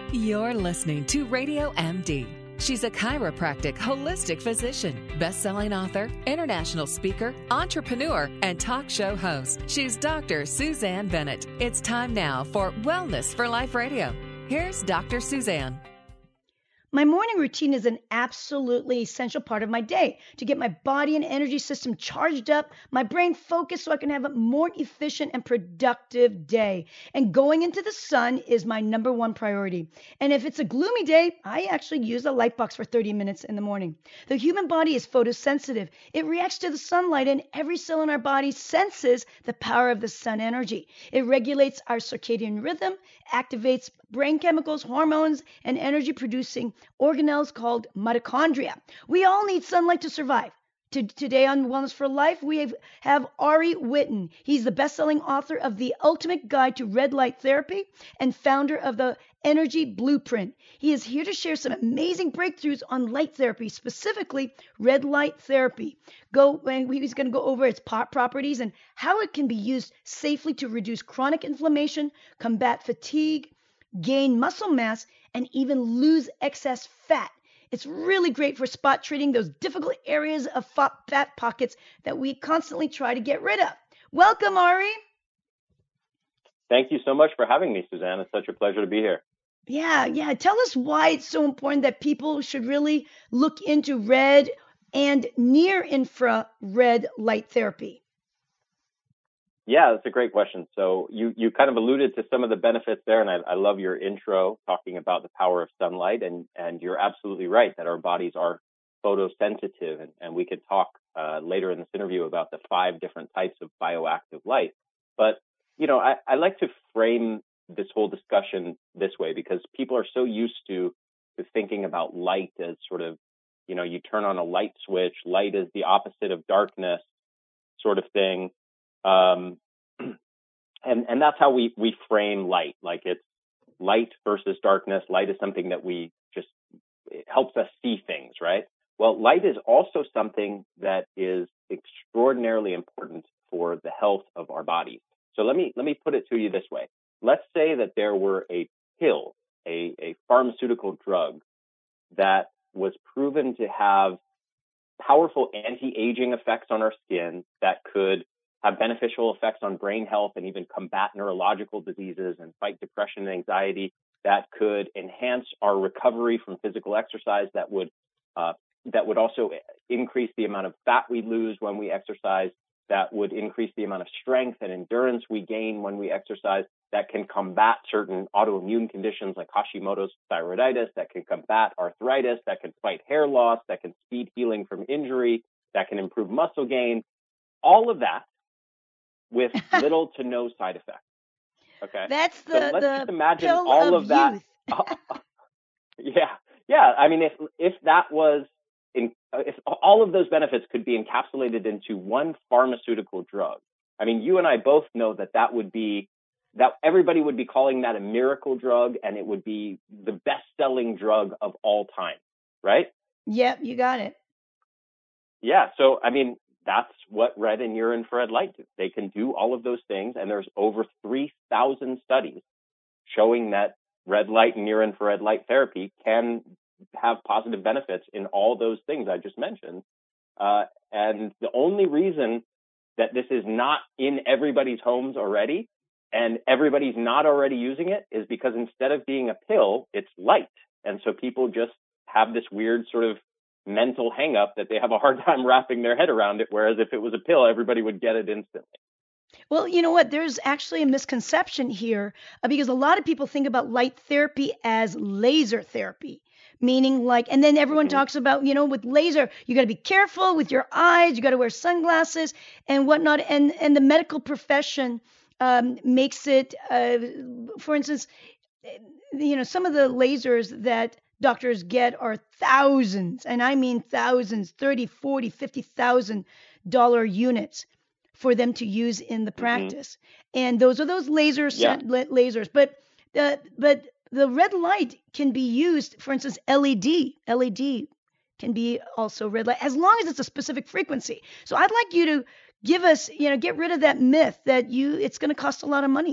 You're listening to Radio MD. She's a chiropractic holistic physician, best-selling author, international speaker, entrepreneur, and talk show host. She's Dr. Suzanne Bennett. It's time now for Wellness for Life Radio. Here's Dr. Suzanne. My morning routine is an absolutely essential part of my day to get my body and energy system charged up, my brain focused so I can have a more efficient and productive day. And going into the sun is my number one priority. And if it's a gloomy day, I actually use a light box for 30 minutes in the morning. The human body is photosensitive. It reacts to the sunlight, and every cell in our body senses the power of the sun energy. It regulates our circadian rhythm, activates brain chemicals, hormones, and energy-producing organelles called mitochondria. We all need sunlight to survive. Today on Wellness for Life, we have Ari Whitten. He's the best-selling author of The Ultimate Guide to Red Light Therapy and founder of the Energy Blueprint. He is here to share some amazing breakthroughs on light therapy, specifically red light therapy. He's going to go over its properties and how it can be used safely to reduce chronic inflammation, combat fatigue, gain muscle mass, and even lose excess fat. It's really great for spot treating those difficult areas of fat pockets that we constantly try to get rid of. Welcome, Ari. Thank you so much for having me, Suzanne. It's such a pleasure to be here. Yeah. Tell us why it's so important that people should really look into red and near infrared light therapy. Yeah, that's a great question. So you kind of alluded to some of the benefits there, and I love your intro talking about the power of sunlight, and you're absolutely right that our bodies are photosensitive, and we could talk later in this interview about the 5 different types of bioactive light. But, I like to frame this whole discussion this way because people are so used to thinking about light as sort of, you turn on a light switch, light is the opposite of darkness sort of thing. And that's how we frame light, like it's light versus darkness. Light is something that it helps us see things, right? Well, light is also something that is extraordinarily important for the health of our bodies. So let me put it to you this way. Let's say that there were a pill, a pharmaceutical drug that was proven to have powerful anti-aging effects on our skin that could have beneficial effects on brain health and even combat neurological diseases and fight depression and anxiety, that could enhance our recovery from physical exercise, that would also increase the amount of fat we lose when we exercise, that would increase the amount of strength and endurance we gain when we exercise, that can combat certain autoimmune conditions like Hashimoto's thyroiditis, that can combat arthritis, that can fight hair loss, that can speed healing from injury, that can improve muscle gain, all of that with little to no side effects. Okay. That's let's just imagine pill all of of that. Yeah. I mean, if all of those benefits could be encapsulated into one pharmaceutical drug, I mean, you and I both know that everybody would be calling that a miracle drug, and it would be the best-selling drug of all time, right? Yep, you got it. Yeah. So, I mean, that's what red and near infrared light do. They can do all of those things, and there's over 3,000 studies showing that red light and near infrared light therapy can have positive benefits in all those things I just mentioned. And the only reason that this is not in everybody's homes already and everybody's not already using it is because instead of being a pill, it's light. And so people just have this weird sort of mental hang up that they have a hard time wrapping their head around it, whereas if it was a pill, everybody would get it instantly. Well, you know what? There's actually a misconception here because a lot of people think about light therapy as laser therapy, meaning and then everyone talks about, with laser, you got to be careful with your eyes, you got to wear sunglasses and whatnot. And the medical profession makes it, for instance, some of the lasers that doctors get are thousands, and I mean thousands, 30, 40, $50,000 units for them to use in the practice. And those are those lasers. But the red light can be used, for instance, LED can be also red light, as long as it's a specific frequency. So I'd like you to give us, get rid of that myth that it's going to cost a lot of money,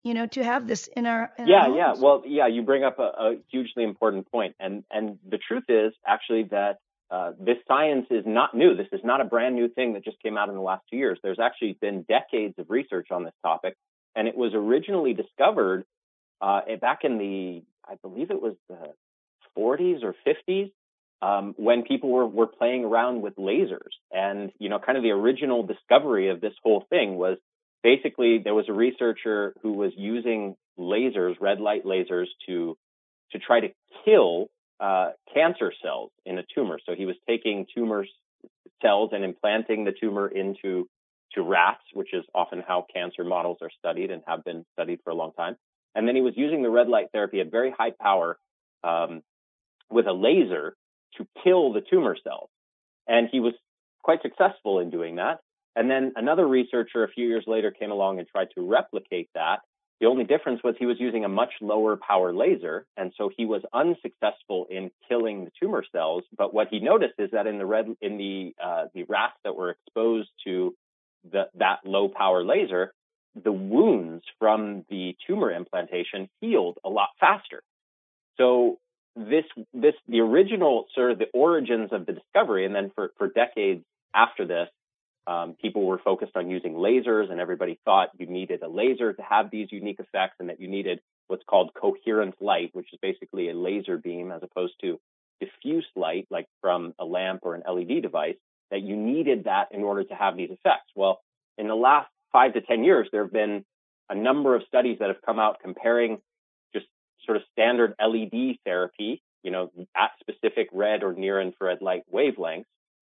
to have this in our Yeah. homes. Well, yeah, you bring up a hugely important point. And the truth is actually that this science is not new. This is not a brand new thing that just came out in the last 2 years. There's actually been decades of research on this topic. And it was originally discovered back in I believe it was the 40s or 50s, when people were playing around with lasers. And, kind of the original discovery of this whole thing was basically there was a researcher who was using lasers, red light lasers, to try to kill cancer cells in a tumor. So he was taking tumor cells and implanting the tumor into rats, which is often how cancer models are studied and have been studied for a long time. And then he was using the red light therapy at very high power with a laser to kill the tumor cells. And he was quite successful in doing that. And then another researcher a few years later came along and tried to replicate that. The only difference was he was using a much lower power laser. And so he was unsuccessful in killing the tumor cells. But what he noticed is that in the rats that were exposed to that low power laser, the wounds from the tumor implantation healed a lot faster. So the original sort of the origins of the discovery, and then for decades after this, people were focused on using lasers, and everybody thought you needed a laser to have these unique effects, and that you needed what's called coherent light, which is basically a laser beam as opposed to diffuse light, like from a lamp or an LED device, that you needed that in order to have these effects. Well, in the last 5 to 10 years, there have been a number of studies that have come out comparing just sort of standard LED therapy, at specific red or near infrared light wavelengths,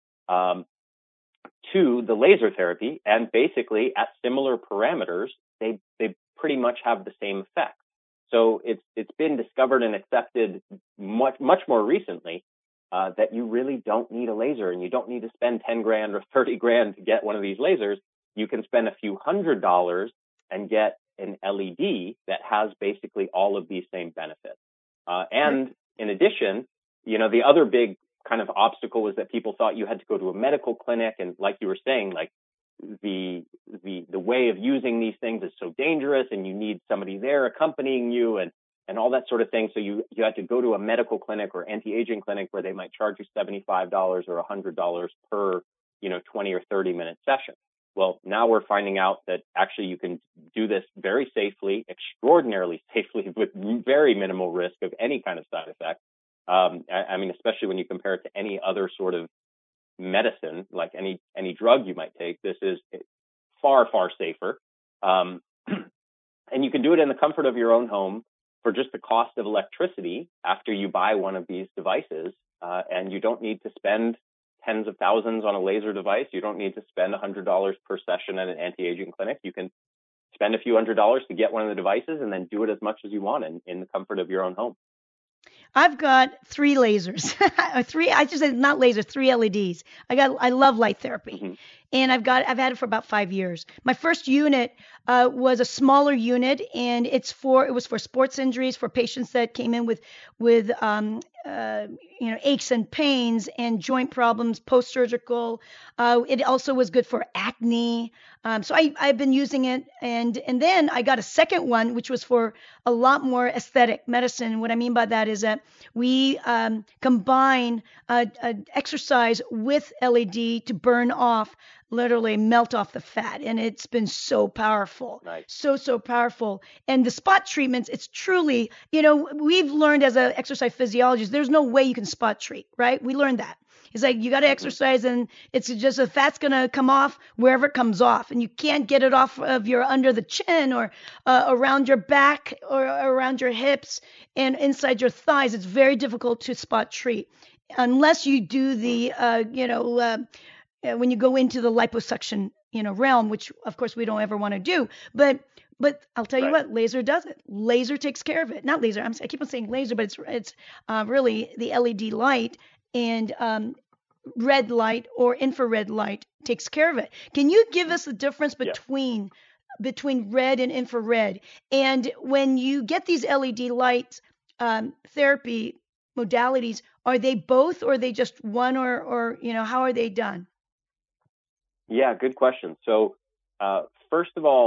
to the laser therapy, and basically at similar parameters, they pretty much have the same effect. So it's been discovered and accepted much more recently that you really don't need a laser, and you don't need to spend 10 grand or 30 grand to get one of these lasers. You can spend a few $100s and get an LED that has basically all of these same benefits. And in addition, the other big kind of obstacle was that people thought you had to go to a medical clinic, and like you were saying, like the way of using these things is so dangerous, and you need somebody there accompanying you and all that sort of thing. So you had to go to a medical clinic or anti-aging clinic where they might charge you $75 or $100 per 20 or 30 minute session. Well, now we're finding out that actually you can do this very safely, extraordinarily safely, with very minimal risk of any kind of side effect. I mean, especially when you compare it to any other sort of medicine, like any drug you might take, this is far, far safer. And you can do it in the comfort of your own home for just the cost of electricity after you buy one of these devices. And you don't need to spend tens of thousands on a laser device. You don't need to spend $100 per session at an anti-aging clinic. You can spend a few $100s to get one of the devices and then do it as much as you want in the comfort of your own home. I've got 3 lasers, three LEDs. I love light therapy. Mm-hmm. And I've had it for about 5 years. My first unit was a smaller unit, and it was for sports injuries, for patients that came in with aches and pains and joint problems, post-surgical. It also was good for acne. So I've been using it, and then I got a second one, which was for a lot more aesthetic medicine. What I mean by that is that we combine exercise with LED to burn off, literally melt off the fat, and it's been so powerful. Nice. So powerful. And the spot treatments, it's truly, we've learned as an exercise physiologist, there's no way you can spot treat, right? We learned that. It's like you got to exercise, and it's just the fat's going to come off wherever it comes off, and you can't get it off of your under the chin or around your back or around your hips and inside your thighs. It's very difficult to spot treat unless you do the when you go into the liposuction realm, which of course we don't ever want to do, but I'll tell you what, laser does it. Laser takes care of it. Not laser. I keep on saying laser, but it's really the LED light, and red light or infrared light takes care of it. Can you give us the difference between red and infrared? And when you get these LED light therapy modalities, are they both, or are they just one, or how are they done? Yeah, good question. So first of all,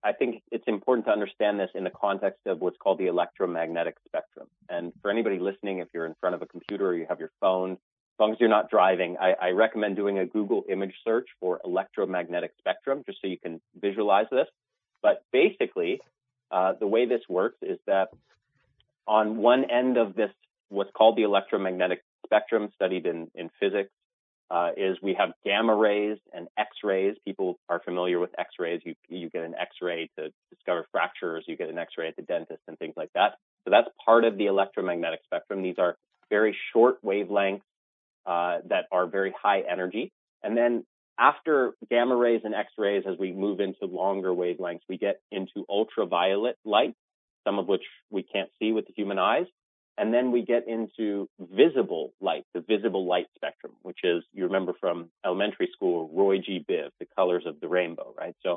I think it's important to understand this in the context of what's called the electromagnetic spectrum. And for anybody listening, if you're in front of a computer or you have your phone, as long as you're not driving, I recommend doing a Google image search for electromagnetic spectrum, just so you can visualize this. But basically, the way this works is that on one end of this, what's called the electromagnetic spectrum studied in physics, is we have gamma rays and X-rays. People are familiar with X-rays. You get an X-ray to discover fractures. You get an X-ray at the dentist and things like that. So that's part of the electromagnetic spectrum. These are very short wavelengths that are very high energy. And then after gamma rays and X-rays, as we move into longer wavelengths, we get into ultraviolet light, some of which we can't see with the human eyes. And then we get into visible light, the visible light spectrum, which is, you remember from elementary school, Roy G. Biv, the colors of the rainbow, right? So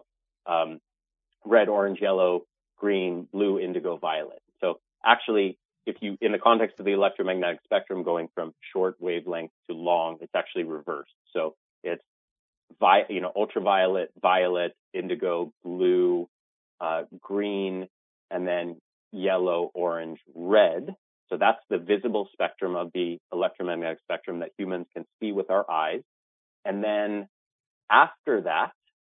red, orange, yellow, green, blue, indigo, violet. So actually, if you, in the context of the electromagnetic spectrum going from short wavelength to long, it's actually reversed. So it's ultraviolet, violet, indigo, blue, green, and then yellow, orange, red. So that's the visible spectrum of the electromagnetic spectrum that humans can see with our eyes. And then after that,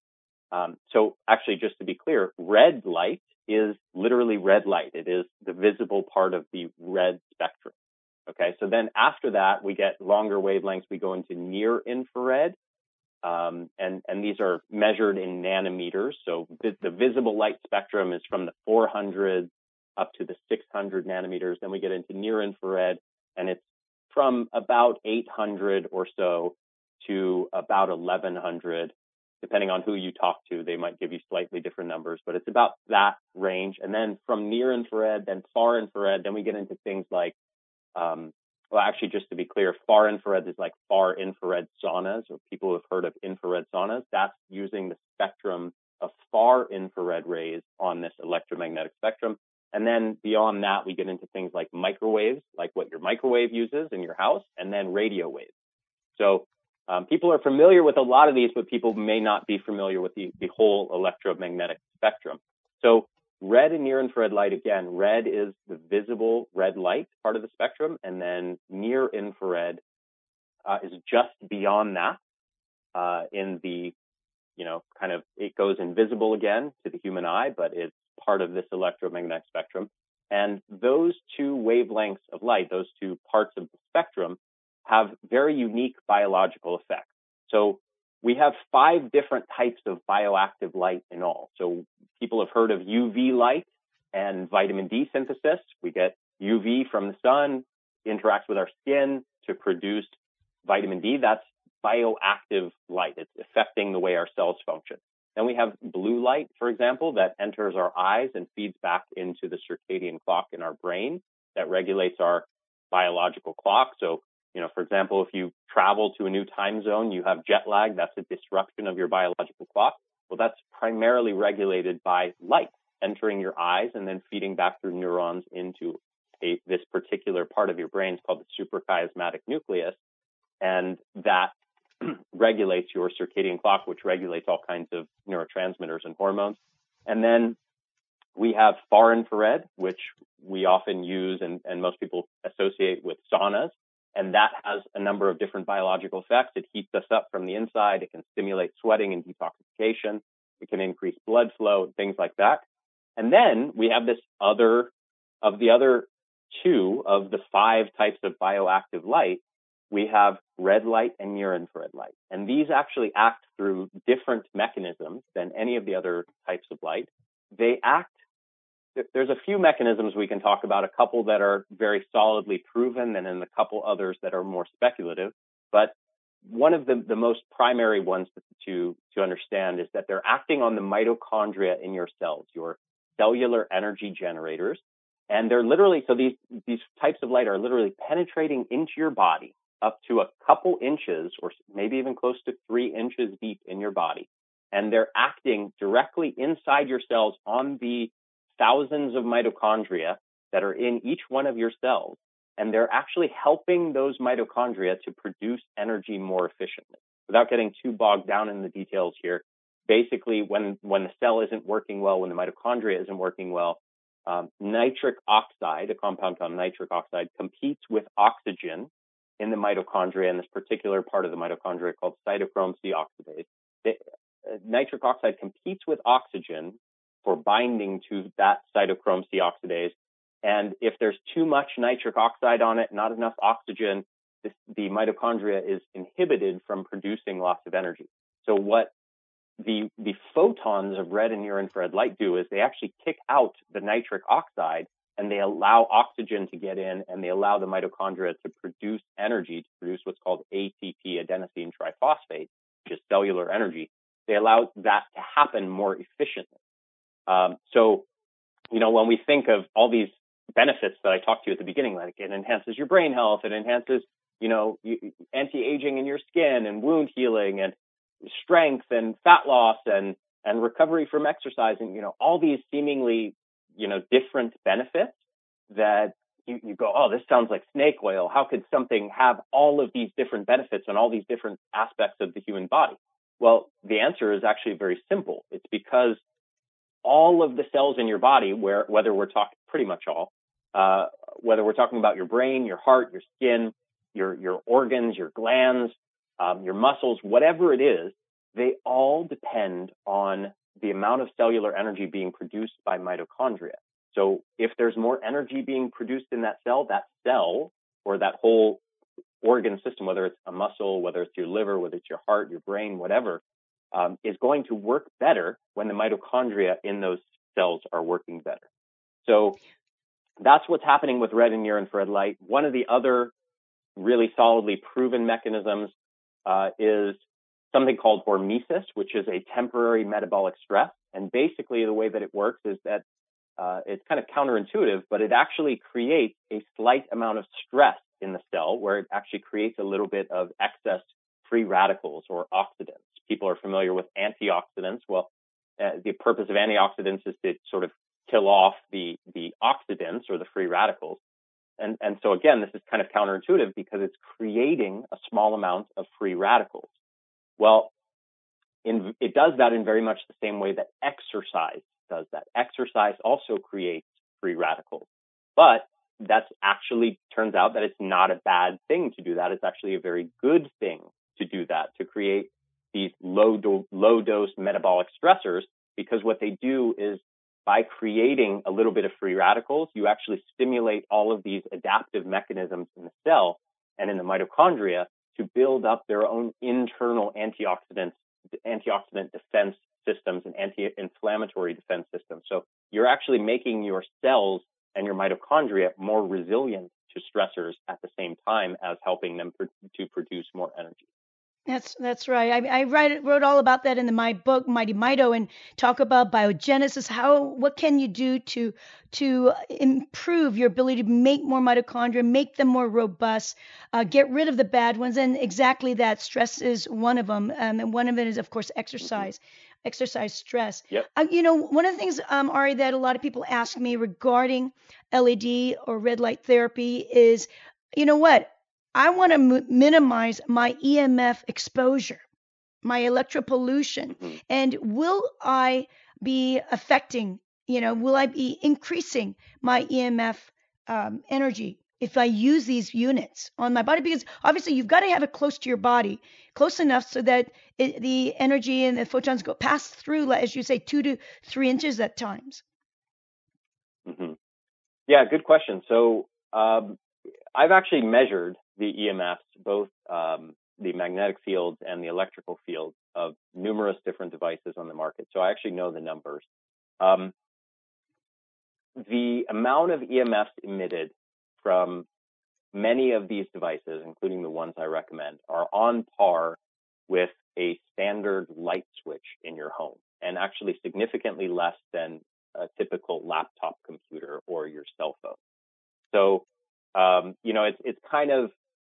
so actually, just to be clear, red light is literally red light. It is the visible part of the red spectrum. Okay, so then after that, we get longer wavelengths. We go into near infrared, and these are measured in nanometers. So the visible light spectrum is from the 400 up to the 600 nanometers. Then we get into near infrared, and it's from about 800 or so to about 1100. Depending on who you talk to, they might give you slightly different numbers, but it's about that range. And then from near infrared, then far infrared, then we get into things like, well, actually, just to be clear, far infrared is like far infrared saunas, or people have heard of infrared saunas. That's using the spectrum of far infrared rays on this electromagnetic spectrum. And then beyond that, we get into things like microwaves, like what your microwave uses in your house, and then radio waves. So people are familiar with a lot of these, but people may not be familiar with the whole electromagnetic spectrum. So red and near infrared light, again, red is the visible red light part of the spectrum, and then near infrared is just beyond that in the, kind of, it goes invisible again to the human eye, but it's part of this electromagnetic spectrum. And those two wavelengths of light, those two parts of the spectrum, have very unique biological effects. So we have 5 different types of bioactive light in all. So people have heard of UV light and vitamin D synthesis. We get UV from the sun, interacts with our skin to produce vitamin D. That's bioactive light. It's affecting the way our cells function. Then we have blue light, for example, that enters our eyes and feeds back into the circadian clock in our brain that regulates our biological clock. So, for example, if you travel to a new time zone, you have jet lag, that's a disruption of your biological clock. Well, that's primarily regulated by light entering your eyes and then feeding back through neurons into this particular part of your brain. It's called the suprachiasmatic nucleus. And that regulates your circadian clock, which regulates all kinds of neurotransmitters and hormones. And then we have far infrared, which we often use and most people associate with saunas. And that has a number of different biological effects. It heats us up from the inside. It can stimulate sweating and detoxification. It can increase blood flow, things like that. And then we have this other 2 of the 5 types of bioactive light. We have red light and near infrared light. And these actually act through different mechanisms than any of the other types of light. There's a few mechanisms we can talk about, a couple that are very solidly proven, and then a couple others that are more speculative. But one of the most primary ones to understand is that they're acting on the mitochondria in your cells, your cellular energy generators. And they're literally, so these types of light are literally penetrating into your body up to a couple inches, or maybe even close to 3 inches deep in your body. And they're acting directly inside your cells on the thousands of mitochondria that are in each one of your cells. And they're actually helping those mitochondria to produce energy more efficiently. Without getting too bogged down in the details here, basically when the cell isn't working well, when the mitochondria isn't working well, nitric oxide, a compound called nitric oxide, competes with oxygen in the mitochondria, in this particular part of the mitochondria called cytochrome C oxidase. Nitric oxide competes with oxygen for binding to that cytochrome C oxidase. And if there's too much nitric oxide on it, not enough oxygen, the mitochondria is inhibited from producing lots of energy. So what the photons of red and near infrared light do is they actually kick out the nitric oxide, and they allow oxygen to get in, and they allow the mitochondria to produce energy, to produce what's called ATP, adenosine triphosphate, which is cellular energy. They allow that to happen more efficiently. So, when we think of all these benefits that I talked to you at the beginning, like it enhances your brain health, it enhances, anti-aging in your skin and wound healing and strength and fat loss and recovery from exercising, all these seemingly, different benefits that you go, oh, this sounds like snake oil. How could something have all of these different benefits on all these different aspects of the human body? Well, the answer is actually very simple. It's because all of the cells in your body, whether we're talking pretty much all, whether we're talking about your brain, your heart, your skin, your organs, your glands, your muscles, whatever it is, they all depend on the amount of cellular energy being produced by mitochondria. So if there's more energy being produced in that cell or that whole organ system, whether it's a muscle, whether it's your liver, whether it's your heart, your brain, whatever, is going to work better when the mitochondria in those cells are working better. So that's what's happening with red and near infrared light. One of the other really solidly proven mechanisms is something called hormesis, which is a temporary metabolic stress. And basically the way that it works is that it's kind of counterintuitive, but it actually creates a slight amount of stress in the cell where it actually creates a little bit of excess free radicals or oxidants. People are familiar with antioxidants. Well, the purpose of antioxidants is to sort of kill off the oxidants or the free radicals. And so again, this is kind of counterintuitive because it's creating a small amount of free radicals. Well, it does that in very much the same way that exercise does that. Exercise also creates free radicals, but that's actually turns out that it's not a bad thing to do that. It's actually a very good thing to do that, to create these low dose metabolic stressors, because what they do is by creating a little bit of free radicals, you actually stimulate all of these adaptive mechanisms in the cell and in the mitochondria to build up their own internal antioxidant defense systems and anti-inflammatory defense systems. So you're actually making your cells and your mitochondria more resilient to stressors at the same time as helping them to produce more energy. That's right. I wrote all about that in my book, Mighty Mito, and talk about biogenesis. What can you do to improve your ability to make more mitochondria, make them more robust, get rid of the bad ones, and exactly that. Stress is one of them, and one of it is, of course, exercise. Exercise stress. Yep. One of the things, Ari, that a lot of people ask me regarding LED or red light therapy is, what? I want to minimize my EMF exposure, my electropollution. Mm-hmm. And will I be affecting, will I be increasing my EMF energy if I use these units on my body? Because obviously you've got to have it close to your body, close enough so that the energy and the photons pass through, as you say, 2 to 3 inches at times. Mm-hmm. Yeah, good question. So I've actually measured the EMFs, both the magnetic fields and the electrical fields of numerous different devices on the market. So I actually know the numbers. The amount of EMFs emitted from many of these devices, including the ones I recommend, are on par with a standard light switch in your home, and actually significantly less than a typical laptop computer or your cell phone. So, it's kind of,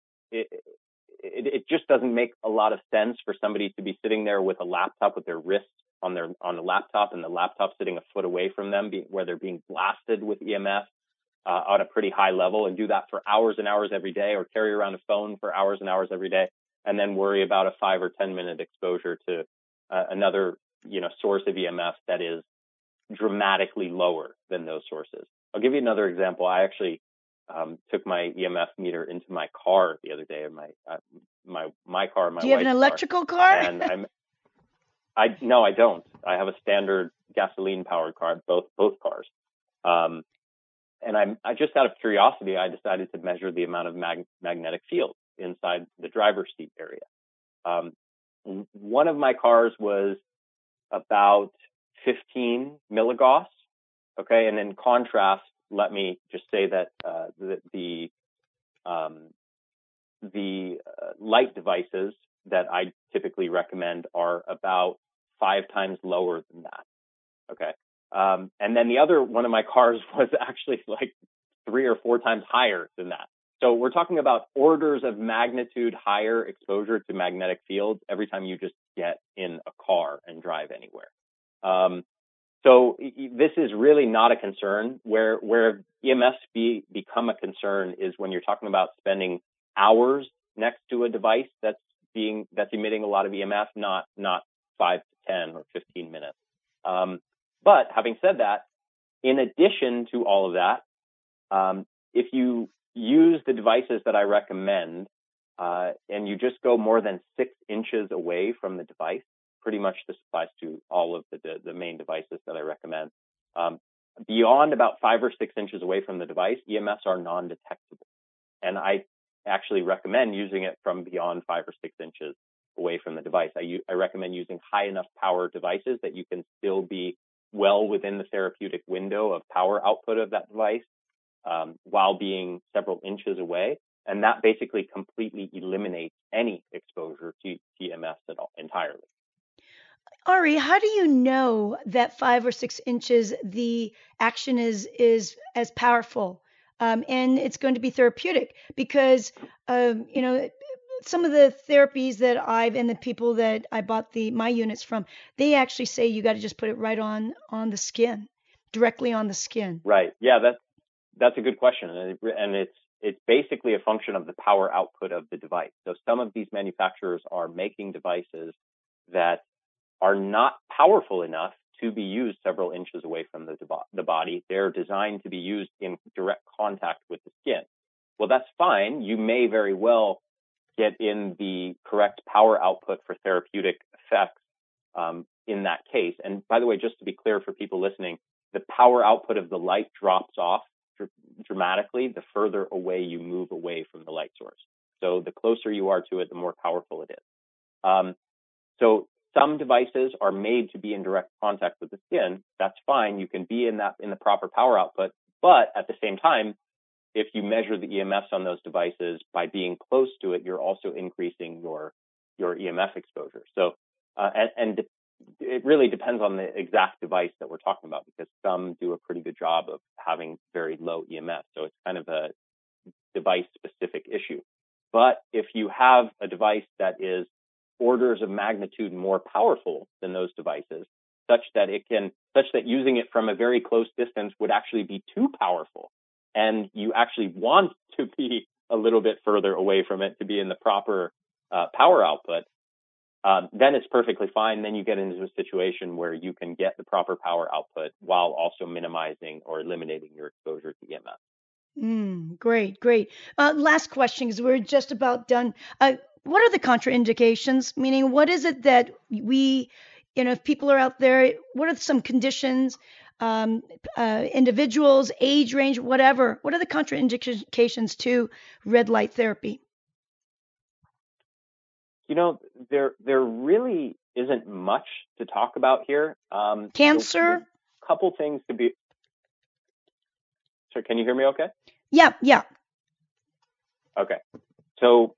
it just doesn't make a lot of sense for somebody to be sitting there with a laptop with their wrist on the laptop, and the laptop sitting a foot away from them, where they're being blasted with EMF on a pretty high level, and do that for hours and hours every day, or carry around a phone for hours and hours every day, and then worry about a 5 or 10 minute exposure to another source of EMF that is dramatically lower than those sources. I'll give you another example. I actually took my EMF meter into my car the other day. My car, my Do you have an electrical car? And no, I don't. I have a standard gasoline powered car, both cars. And I just out of curiosity, I decided to measure the amount of magnetic field inside the driver's seat area. One of my cars was about 15 milligauss. Okay. And in contrast, let me just say that the light devices that I typically recommend are about 5 times lower than that. Okay. And then the other one of my cars was actually like 3 or 4 times higher than that. So we're talking about orders of magnitude higher exposure to magnetic fields every time you just get in a car and drive anywhere. So this is really not a concern. Where EMFs become a concern is when you're talking about spending hours next to a device that's emitting a lot of EMF, not 5 to 10 or 15 minutes. But having said that, in addition to all of that, if you use the devices that I recommend, and you just go more than 6 inches away from the device, pretty much this applies to all of the main devices that I recommend. Beyond about 5 or 6 inches away from the device, EMFs are non-detectable. And I actually recommend using it from beyond 5 or 6 inches away from the device. I recommend using high enough power devices that you can still be well within the therapeutic window of power output of that device while being several inches away. And that basically completely eliminates any exposure to EMFs at all entirely. Ari, how do you know that 5 or 6 inches, the action is as powerful and it's going to be therapeutic? Because, some of the therapies that and the people that I bought my units from, they actually say you got to just put it right on the skin, directly on the skin. Right. Yeah, that's a good question. And it's basically a function of the power output of the device. So some of these manufacturers are making devices that are not powerful enough to be used several inches away from the body. They're designed to be used in direct contact with the skin. Well, that's fine. You may very well get in the correct power output for therapeutic effects in that case. And by the way, just to be clear for people listening, the power output of the light drops off dramatically the further away you move away from the light source. So the closer you are to it, the more powerful it is. So some devices are made to be in direct contact with the skin. That's fine. You can be in the proper power output. But at the same time, if you measure the EMFs on those devices by being close to it, you're also increasing your EMF exposure. So, and it really depends on the exact device that we're talking about, because some do a pretty good job of having very low EMF. So it's kind of a device specific issue. But if you have a device that is orders of magnitude more powerful than those devices, such that using it from a very close distance would actually be too powerful, and you actually want to be a little bit further away from it to be in the proper power output, then it's perfectly fine. Then you get into a situation where you can get the proper power output while also minimizing or eliminating your exposure to EMF. Great. Last question, because we're just about done. What are the contraindications? Meaning, what is it that if people are out there, what are some conditions, individuals, age range, whatever? What are the contraindications to red light therapy? There really isn't much to talk about here. Cancer? A couple things to be. So can you hear me okay? Yeah. Okay. So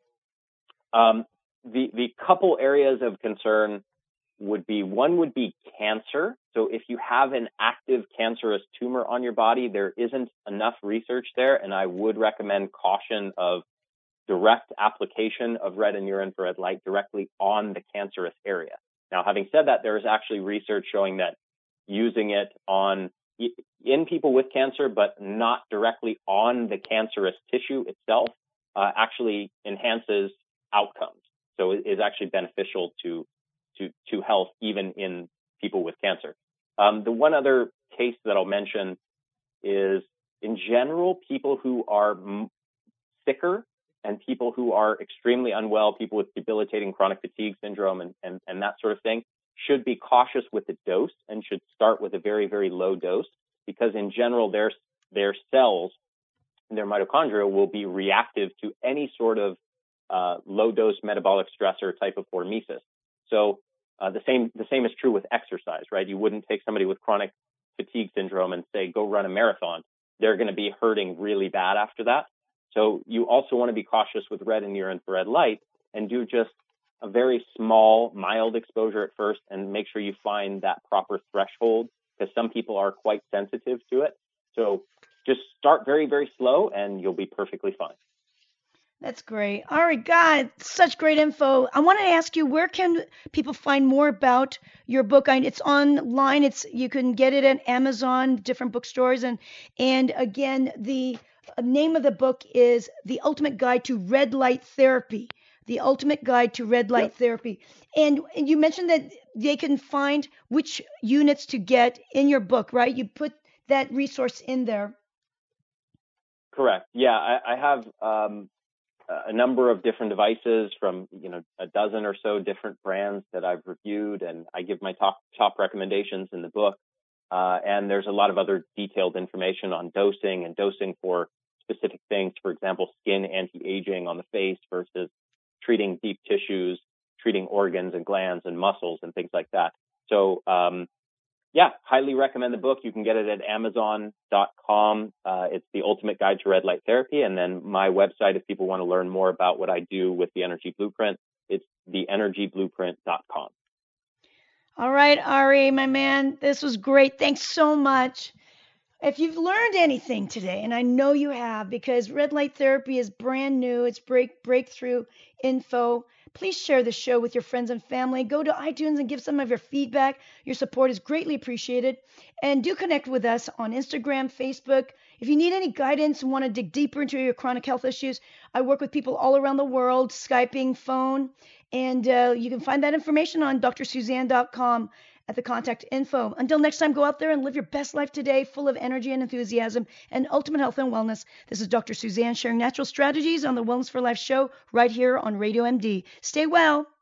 the couple areas of concern would be cancer. So if you have an active cancerous tumor on your body, there isn't enough research there, and I would recommend caution of direct application of red and near-infrared light directly on the cancerous area. Now, having said that, there is actually research showing that using it in people with cancer, but not directly on the cancerous tissue itself, actually enhances outcomes. So it is actually beneficial to health, even in people with cancer. The one other case that I'll mention is, in general, people who are sicker and people who are extremely unwell, people with debilitating chronic fatigue syndrome and that sort of thing, should be cautious with the dose and should start with a very, very low dose, because in general, their cells, their mitochondria, will be reactive to any sort of low dose metabolic stressor type of hormesis. So the same is true with exercise, right? You wouldn't take somebody with chronic fatigue syndrome and say, go run a marathon. They're going to be hurting really bad after that. So you also want to be cautious with red and near infrared light and do just a very small, mild exposure at first and make sure you find that proper threshold, because some people are quite sensitive to it. So just start very, very slow and you'll be perfectly fine. That's great. All right, God, such great info. I want to ask you, where can people find more about your book? It's online. You can get it at Amazon, different bookstores, and again, the name of the book is The Ultimate Guide to Red Light Therapy. The Ultimate Guide to Red Light Therapy. And you mentioned that they can find which units to get in your book, right? You put that resource in there. Correct. Yeah, I have a number of different devices from, a dozen or so different brands that I've reviewed, and I give my top recommendations in the book. And there's a lot of other detailed information on dosing and dosing for specific things. For example, skin anti-aging on the face versus treating deep tissues, treating organs and glands and muscles and things like that. So, highly recommend the book. You can get it at Amazon.com. It's The Ultimate Guide to Red Light Therapy. And then my website, if people want to learn more about what I do with the Energy Blueprint, it's theenergyblueprint.com. All right, Ari, my man, this was great. Thanks so much. If you've learned anything today, and I know you have, because red light therapy is brand new, it's breakthrough info, please share the show with your friends and family. Go to iTunes and give some of your feedback. Your support is greatly appreciated. And do connect with us on Instagram, Facebook. If you need any guidance and want to dig deeper into your chronic health issues, I work with people all around the world, Skyping, phone, and you can find that information on drsuzanne.com at the contact info. Until next time, go out there and live your best life today, full of energy and enthusiasm and ultimate health and wellness. This is Dr. Suzanne sharing natural strategies on the Wellness for Life show right here on Radio MD. Stay well.